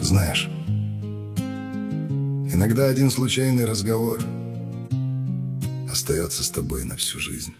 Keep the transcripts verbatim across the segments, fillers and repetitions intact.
Знаешь, иногда один случайный разговор остается с тобой на всю жизнь.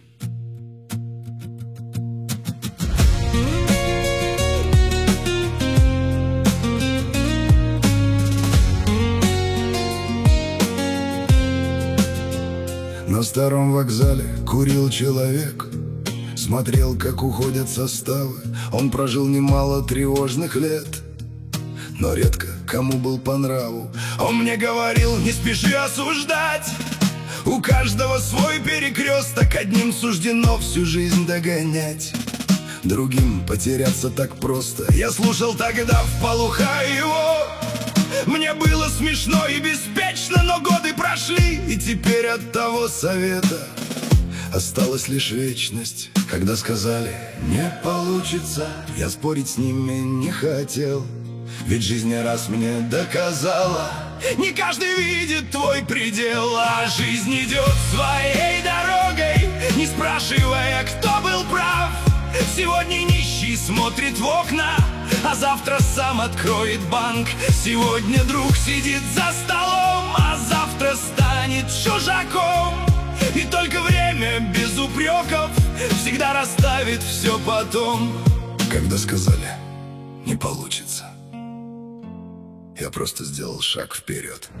На старом вокзале курил человек, смотрел, как уходят составы. Он прожил немало тревожных лет, но редко кому был по нраву. Он мне говорил: не спеши осуждать, у каждого свой перекресток. Одним суждено всю жизнь догонять, другим потеряться так просто. Я слушал тогда вполуха его, мне было смешно и беспечно, но годы прошли, и теперь от того совета осталась лишь вечность. Когда сказали: не получится, я спорить с ними не хотел, ведь жизнь не раз мне доказала: не каждый видит твой предел. А жизнь идет своей дорогой, не спрашивая, кто был прав. Сегодня нищий смотрит в окна, а завтра сам откроет банк. Сегодня друг сидит за столом, а завтра станет чужаком. И только время без упреков всегда расставит все потом. Когда сказали: не получится, я просто сделал шаг вперед.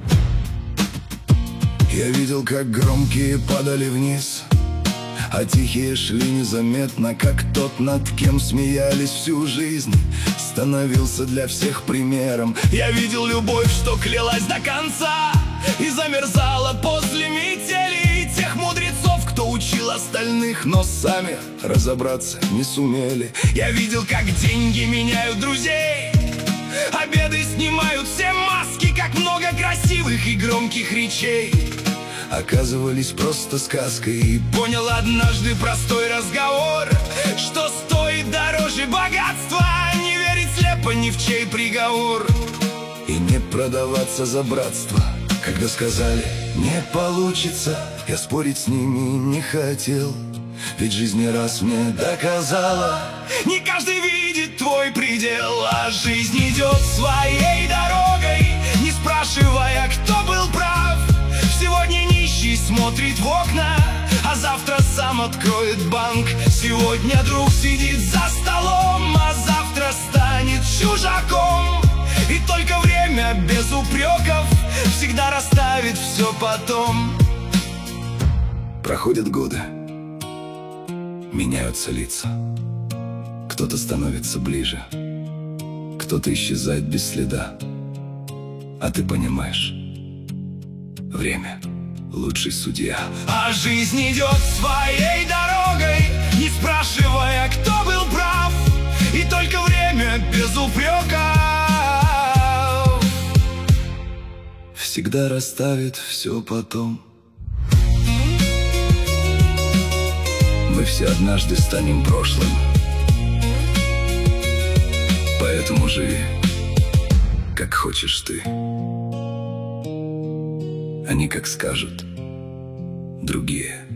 Я видел, как громкие падали вниз, а тихие шли незаметно, как тот, над кем смеялись всю жизнь, становился для всех примером. Я видел любовь, что клялась до конца и замерзала после метели, и тех мудрецов, кто учил остальных, но сами разобраться не сумели. Я видел, как деньги меняют друзей, а беды снимают все маски, как много красивых и громких речей оказывались просто сказкой. И понял однажды простой разговор, что стоит дороже богатства не верить слепо ни в чей приговор и не продаваться за братство. Когда сказали: не получится, я спорить с ними не хотел, ведь жизнь не раз мне доказала: не каждый видит твой предел. А жизнь идет своей дорогой, не спрашивая, кто был прав. Сегодня нищий смотрит в окна, а завтра сам откроет банк. Сегодня друг сидит за столом, а завтра станет чужаком. И только время без упреков всегда расставит все потом. Проходят годы, меняются лица, кто-то становится ближе, кто-то исчезает без следа. А ты понимаешь, время — лучший судья. А жизнь идет своей дорогой, не спрашивая, кто был прав. И только время без упреков всегда расставит все потом. Мы все однажды станем прошлым, поэтому живи, как хочешь ты, а не как скажут другие.